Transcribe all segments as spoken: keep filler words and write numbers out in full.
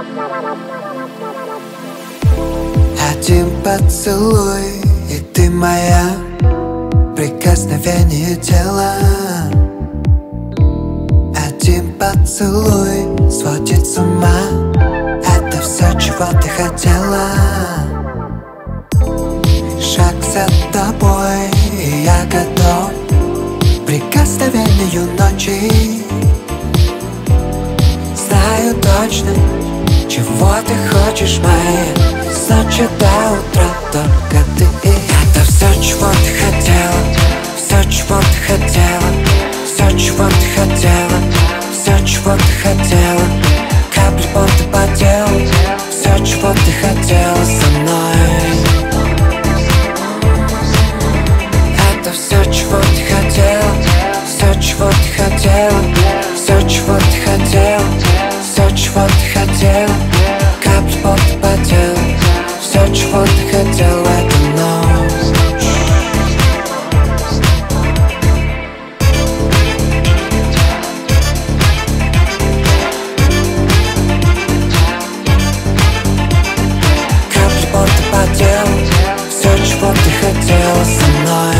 Один поцелуй, и ты моя, прикосновение тела. Один поцелуй сводит с ума, это все, чего ты хотела. Шаг за тобой, и я готов прикосновению ночи. Знаю точно, чего ты хочешь, моя. С ночи до утра только ты и я. Это все, чего ты хотела, все, чего ты хотела, все, чего ты хотела, все, чего ты хотела. Капли пота по делу, все, чего ты хотела со мной. Это все, чего ты хотела, все, чего ты хотела, все, чего ты хотела, все, чего ты хотела. Капли пота по делу, все, чего ты хотел в эту ночь. Капли пота по делу, все, чего ты хотела со мной.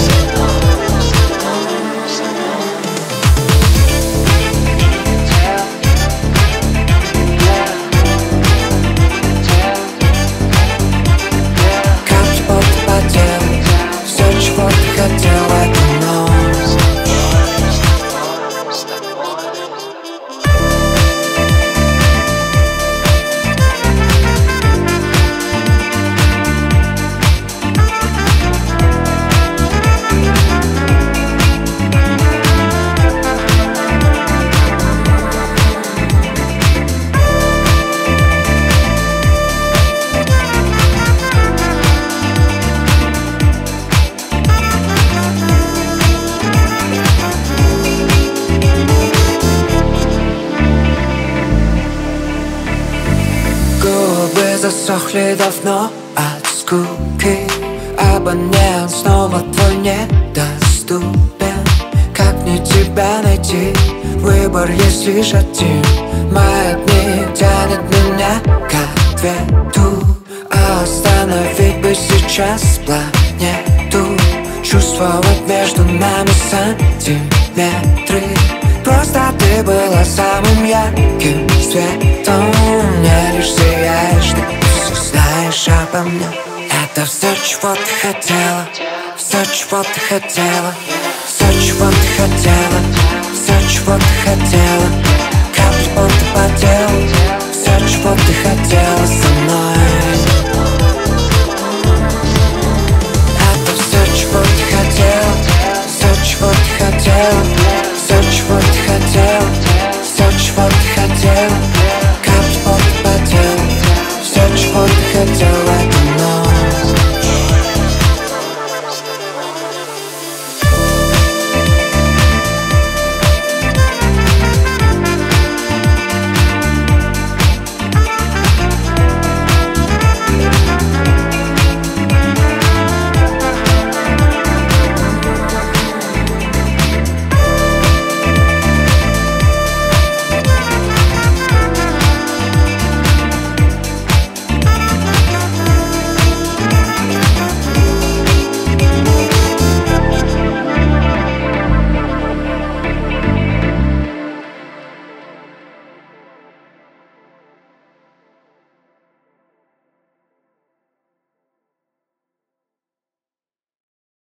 Засохли давно от скуки, абонент снова твой недоступен. Как мне тебя найти? Выбор есть лишь один. Маятник тянет меня к ответу, а остановить бы сейчас планету. Чувствовать между нами сантиметры. Просто ты была самым ярким светом. Мне лишь сияешь, ты все знаешь обо мне. Это все, чего ты хотела, все, чего ты хотела, все, чего ты хотела, все, чего ты хотела.